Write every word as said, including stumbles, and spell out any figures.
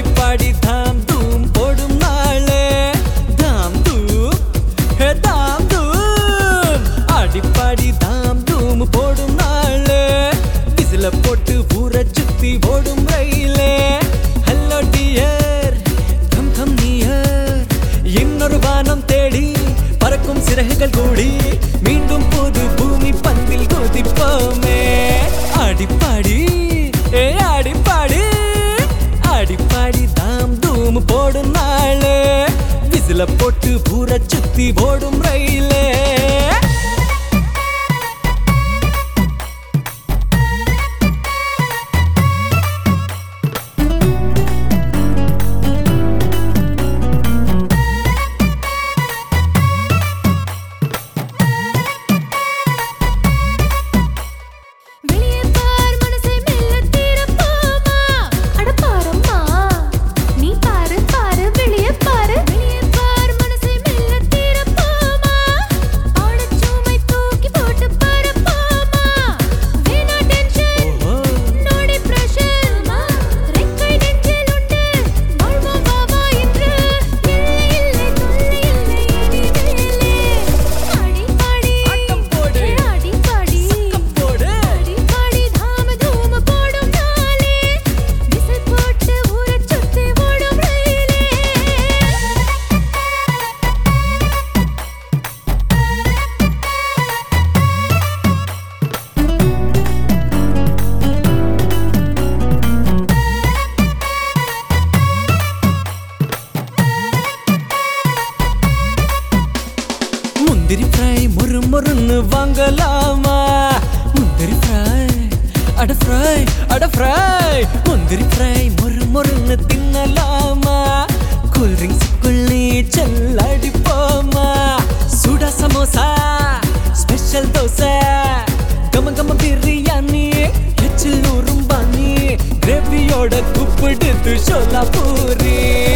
அடிப்பாடி தாம் தூம் போடும் நாளே தாம் தூம் ஹே தாம் தூம் அடிப்பாடி தாம் தூம் போடும் நாளே விசில போட்டு ஊரை சுத்தி ஓடும் ரயிலே hello dear come come near இன்னொரு வானம் தேடி பறக்கும் சிறகுகள் கூடி மீண்டும் புது பூமி பந்தில் குதிப்போமே அடிப்பாடி ஏ அடிப்பாடி அடிப்பாடி தாம் தூம் போடும் நாளே விசில போட்டு ஊரை சுத்தி ஓடும் ரயிலே முந்திரி ஃப்ரை முறு முறுன்னு வாங்கலாமா முந்திரி ஃப்ரை அட ஃப்ரை அட ஃப்ரை முந்திரி ஃப்ரை முறு முறுன்னு தின்னலாமா கூல் ட்ரிங்க்ஸ்க்குள்ளே செல்லடிப்போமா சுடா சமோசா ஸ்பெஷல் தோசை கம கம பிரியாணி எச்சில் ஊரும் பாணி கிரேவியோட கூப்பிடுது சோலா பூரி